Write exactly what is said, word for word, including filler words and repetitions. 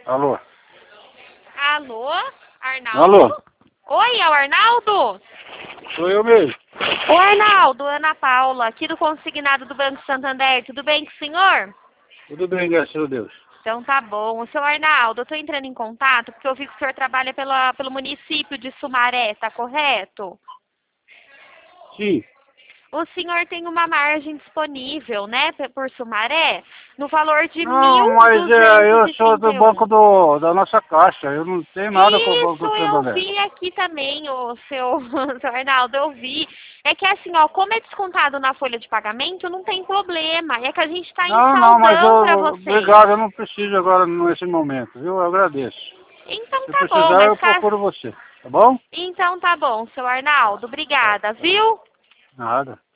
Alô? Alô? Arnaldo? Alô? Oi, é o Arnaldo? Sou eu mesmo. Oi, Arnaldo, Ana Paula, aqui do Consignado do Banco Santander. Tudo bem com o senhor? Tudo bem, graças a Deus. Então tá bom. O seu Arnaldo, eu estou entrando em contato porque eu vi que o senhor trabalha pela, pelo município de Sumaré, tá correto? Sim. O senhor tem uma margem disponível, né, pe- por Sumaré, no valor de Não, mil mas é, duzentos eu e sou trinta do e banco um. do, da nossa caixa. Eu não tenho nada com o Banco do Isso, eu Santander. vi aqui também, o seu, seu Arnaldo, eu vi. É que assim, ó, como é descontado na folha de pagamento, não tem problema. É que a gente está em Não, não, mas saldão para eu, vocês. obrigado, eu não preciso agora nesse momento, viu? Eu agradeço. Então Se tá bom, precisar, mas eu caso... procuro você, tá bom? Então tá bom, seu Arnaldo, obrigada, viu? Nada.